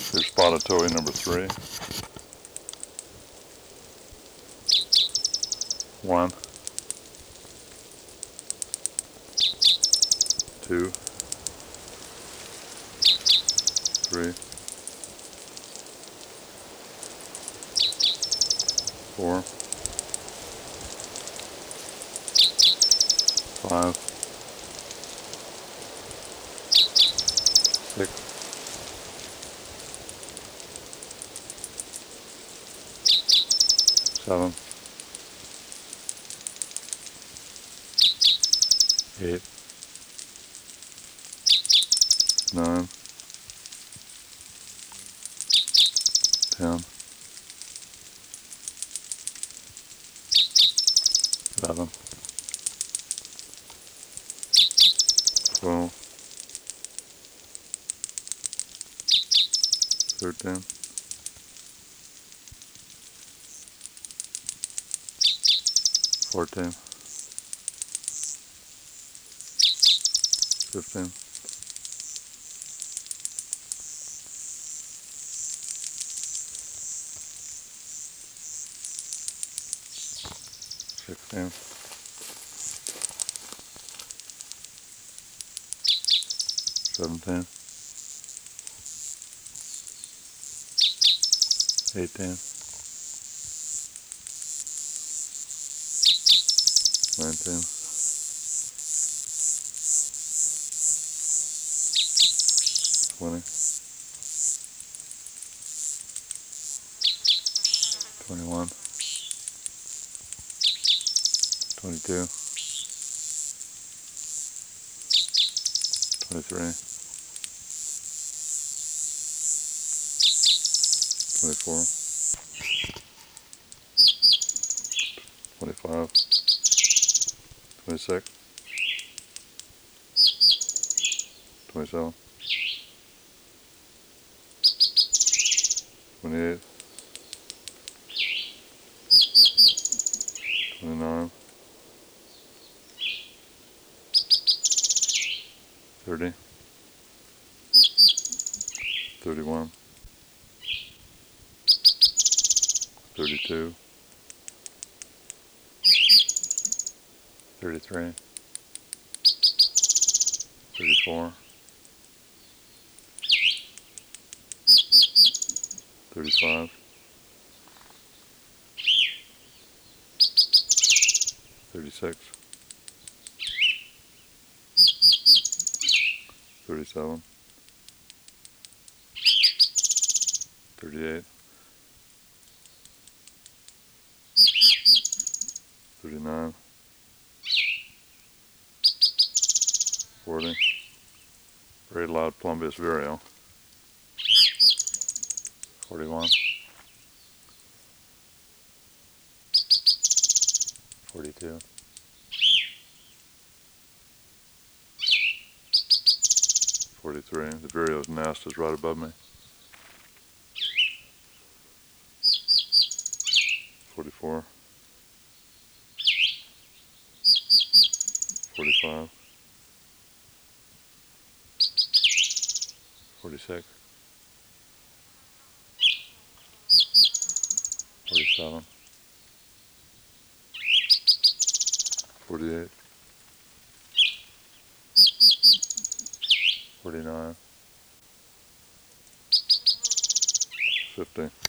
Here's spotted towhee number 3. 1, 2, 3, 4, 5, 6, 7, 8, 9, 10, 11, 12, 13, 14, 15, 16, 17, 18, 19, 20, 21, 22, 23, 24, 25, 26, 27, 28, 29, 30, 31, 32, 33, 34, 35, 36, 37, 38, 39, 40, very loud Plumbeous vireo, 41, 42, 43, the vireo's nest is right above me, 44, 45, 46, 47, 48, 49, 50.